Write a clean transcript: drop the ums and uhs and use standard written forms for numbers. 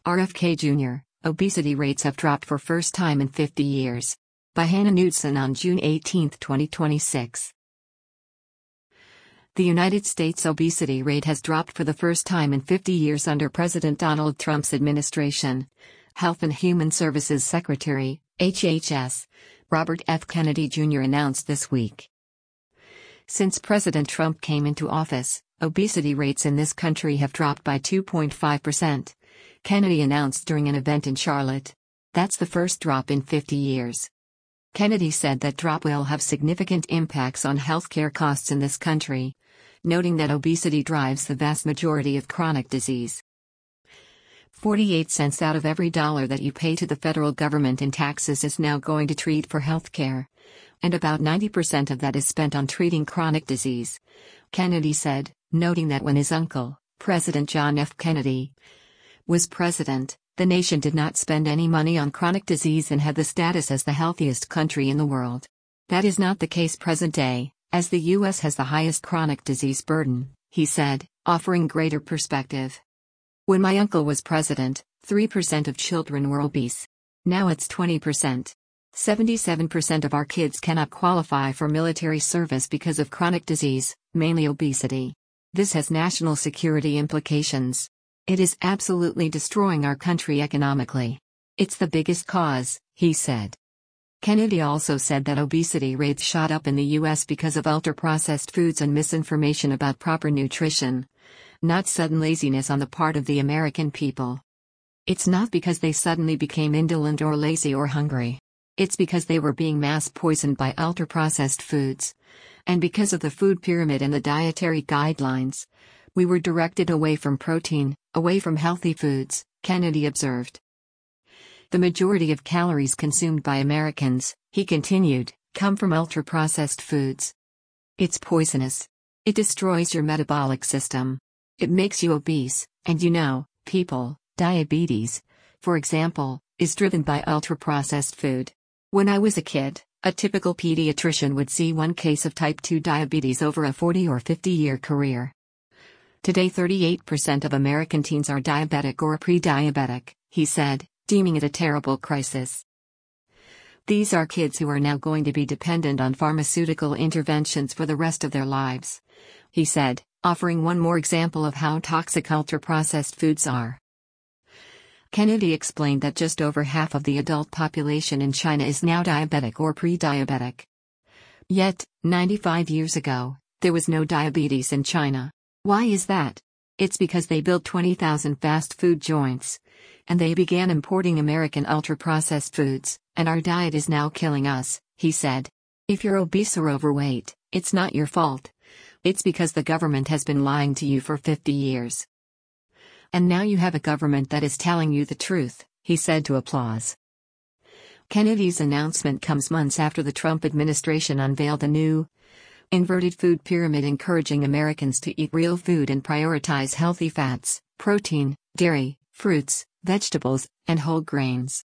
RFK Jr., obesity rates have dropped for first time in 50 years. By Hannah Knudsen on June 18, 2026. The United States obesity rate has dropped for the first time in 50 years under President Donald Trump's administration. Health and Human Services Secretary, HHS, Robert F. Kennedy Jr. announced this week. Since President Trump came into office, obesity rates in this country have dropped by 2.5%, Kennedy announced during an event in Charlotte. That's the first drop in 50 years. Kennedy said that drop will have significant impacts on healthcare costs in this country, noting that obesity drives the vast majority of chronic disease. 48 cents out of every dollar that you pay to the federal government in taxes is now going to treat for healthcare, and about 90% of that is spent on treating chronic disease, Kennedy said, noting that when his uncle, President John F. Kennedy, was president, the nation did not spend any money on chronic disease and had the status as the healthiest country in the world. That is not the case present day, as the U.S. has the highest chronic disease burden, he said, offering greater perspective. When my uncle was president, 3% of children were obese. Now it's 20%. 77% of our kids cannot qualify for military service because of chronic disease, mainly obesity. This has national security implications. It is absolutely destroying our country economically. It's the biggest cause, he said. Kennedy also said that obesity rates shot up in the U.S. because of ultra-processed foods and misinformation about proper nutrition, not sudden laziness on the part of the American people. It's not because they suddenly became indolent or lazy or hungry. It's because they were being mass poisoned by ultra-processed foods. And because of the food pyramid and the dietary guidelines, we were directed away from protein, away from healthy foods, Kennedy observed. The majority of calories consumed by Americans, he continued, come from ultra-processed foods. It's poisonous. It destroys your metabolic system. It makes you obese, and people, diabetes, for example, is driven by ultra-processed food. When I was a kid, a typical pediatrician would see one case of type 2 diabetes over a 40 or 50-year career. Today 38% of American teens are diabetic or pre-diabetic, he said, deeming it a terrible crisis. These are kids who are now going to be dependent on pharmaceutical interventions for the rest of their lives, he said, offering one more example of how toxic ultra-processed foods are. Kennedy explained that just over half of the adult population in China is now diabetic or pre-diabetic. Yet, 95 years ago, there was no diabetes in China. Why is that? It's because they built 20,000 fast food joints, and they began importing American ultra-processed foods, and our diet is now killing us, he said. If you're obese or overweight, it's not your fault. It's because the government has been lying to you for 50 years. And now you have a government that is telling you the truth, he said to Applause. Kennedy's announcement comes months after the Trump administration unveiled a new, inverted food pyramid encouraging Americans to eat real food and prioritize healthy fats, protein, dairy, fruits, vegetables, and whole grains.